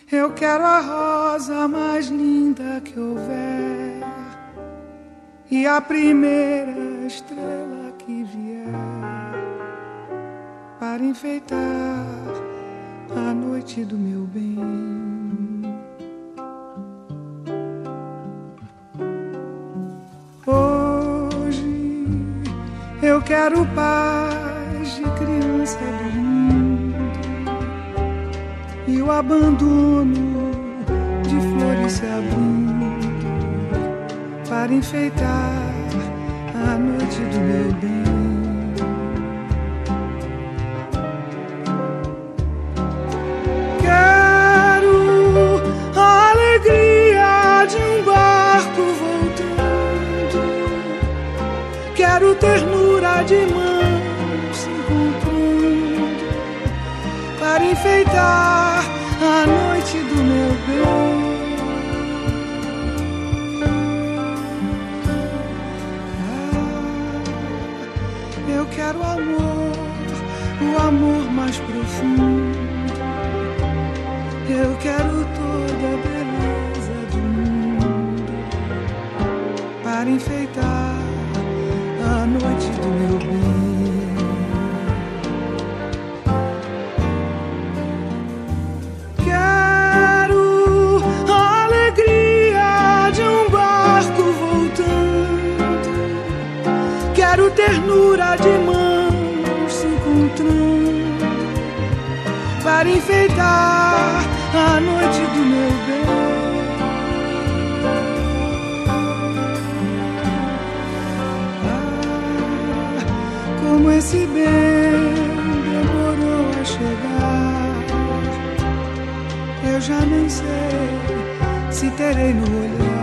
Eu quero a rosa mais linda que houver e a primeira estrela que vier para enfeitar a noite do meu bem. Hoje eu quero paz de criança dormindo e o abandono de flores se abrindo para enfeitar a noite do meu bem. Quero a alegria de um barco voltando, quero ternura de mãos se encontrando para enfeitar a noite do meu bem. Eu quero amor, o amor mais profundo. Eu quero toda a beleza do mundo para enfeitar a noite do meu bem. Quero a alegria de um barco voltando, quero ternura de mãos se encontrando para enfeitar a noite do meu bem. Ah, como esse bem demorou a chegar, eu já nem sei se terei no olhar